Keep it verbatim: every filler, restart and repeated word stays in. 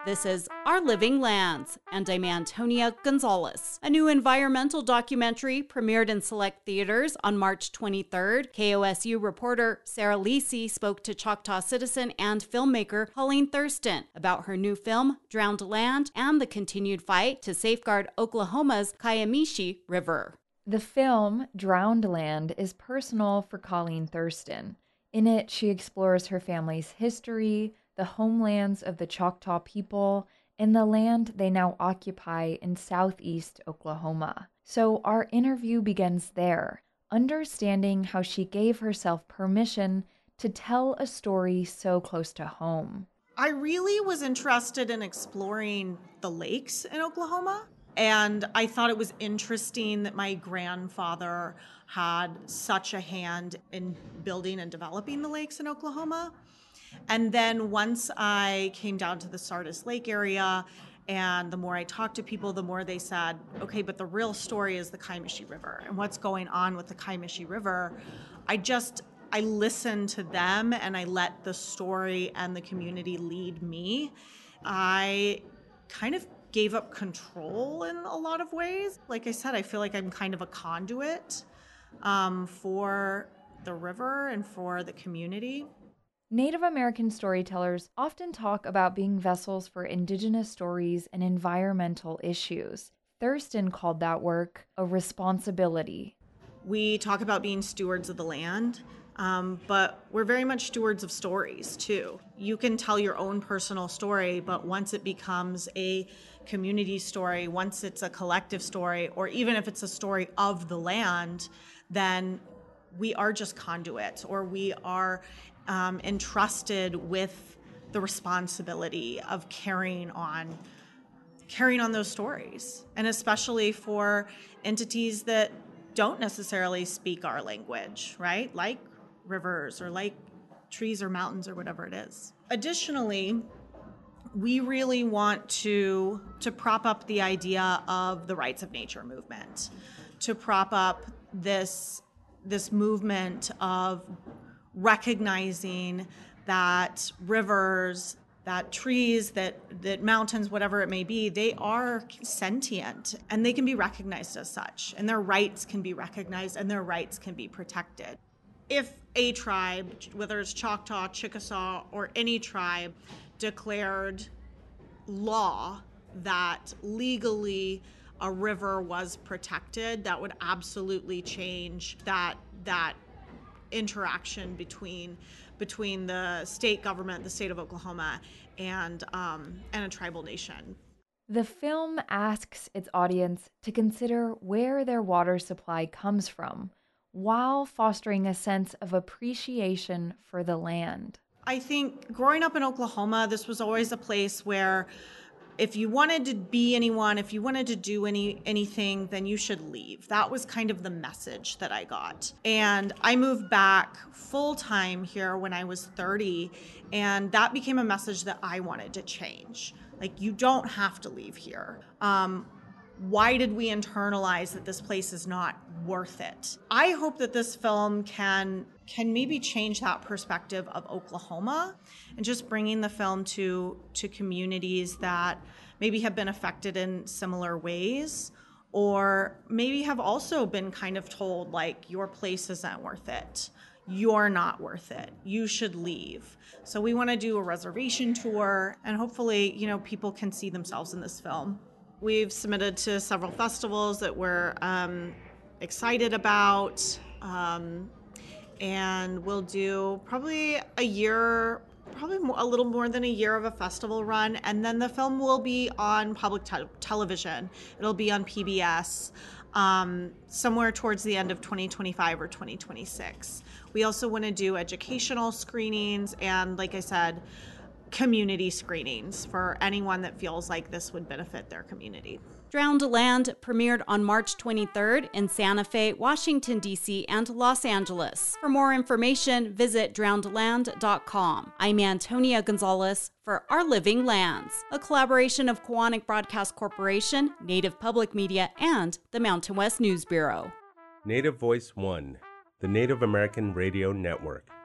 This is Our Living Lands, and I'm Antonia Gonzalez. A new environmental documentary premiered in select theaters on March twenty-third. K O S U reporter Sarah Lisi spoke to Choctaw citizen and filmmaker Colleen Thurston about her new film, Drowned Land, and the continued fight to safeguard Oklahoma's Kiamichi River. The film, Drowned Land, is personal for Colleen Thurston. In it, she explores her family's history, the homelands of the Choctaw people, and the land they now occupy in southeast Oklahoma. So our interview begins there, understanding how she gave herself permission to tell a story so close to home. I really was interested in exploring the lakes in Oklahoma, and I thought it was interesting that my grandfather had such a hand in building and developing the lakes in Oklahoma. And then once I came down to the Sardis Lake area, and the more I talked to people, the more they said, okay, but the real story is the Kiamichi River and what's going on with the Kiamichi River. I just, I listened to them and I let the story and the community lead me. I kind of gave up control in a lot of ways. Like I said, I feel like I'm kind of a conduit um, for the river and for the community. Native American storytellers often talk about being vessels for Indigenous stories and environmental issues. Thurston called that work a responsibility. We talk about being stewards of the land, um, but we're very much stewards of stories too. You can tell your own personal story, but once it becomes a community story, once it's a collective story, or even if it's a story of the land, then we are just conduits, or we are Um, entrusted with the responsibility of carrying on, carrying on those stories, and especially for entities that don't necessarily speak our language, right? Like rivers or like trees or mountains or whatever it is. Additionally, we really want to to prop up the idea of the rights of nature movement, to prop up this this movement of recognizing that rivers, that trees, that, that mountains, whatever it may be, they are sentient and they can be recognized as such, and their rights can be recognized and their rights can be protected. If a tribe, whether it's Choctaw, Chickasaw, or any tribe, declared law that legally a river was protected, that would absolutely change that that interaction between between the state government, the state of Oklahoma, and um, and a tribal nation. The film asks its audience to consider where their water supply comes from, while fostering a sense of appreciation for the land. I think growing up in Oklahoma, this was always a place where if you wanted to be anyone, if you wanted to do any anything, then you should leave. That was kind of the message that I got. And I moved back full time here when I was thirty, and that became a message that I wanted to change. Like, you don't have to leave here. Um, why did we internalize that this place is not worth it? I hope that this film can can maybe change that perspective of Oklahoma, and just bringing the film to to communities that maybe have been affected in similar ways, or maybe have also been kind of told, like, your place isn't worth it. You're not worth it. You should leave. So we want to do a reservation tour, and hopefully, you know, people can see themselves in this film. We've submitted to several festivals that we're um, excited about, um, and we'll do probably a year, probably a little more than a year of a festival run, and then the film will be on public te- television. It'll be on P B S um, somewhere towards the end of twenty twenty-five or twenty twenty-six. We also want to do educational screenings and, like I said, community screenings for anyone that feels like this would benefit their community. Drowned Land premiered on March twenty-third in Santa Fe, Washington, D C, and Los Angeles. For more information, visit drowned land dot com. I'm Antonia Gonzalez for Our Living Lands, a collaboration of Koahnic Broadcast Corporation, Native Public Media, and the Mountain West News Bureau. Native Voice One, the Native American Radio Network.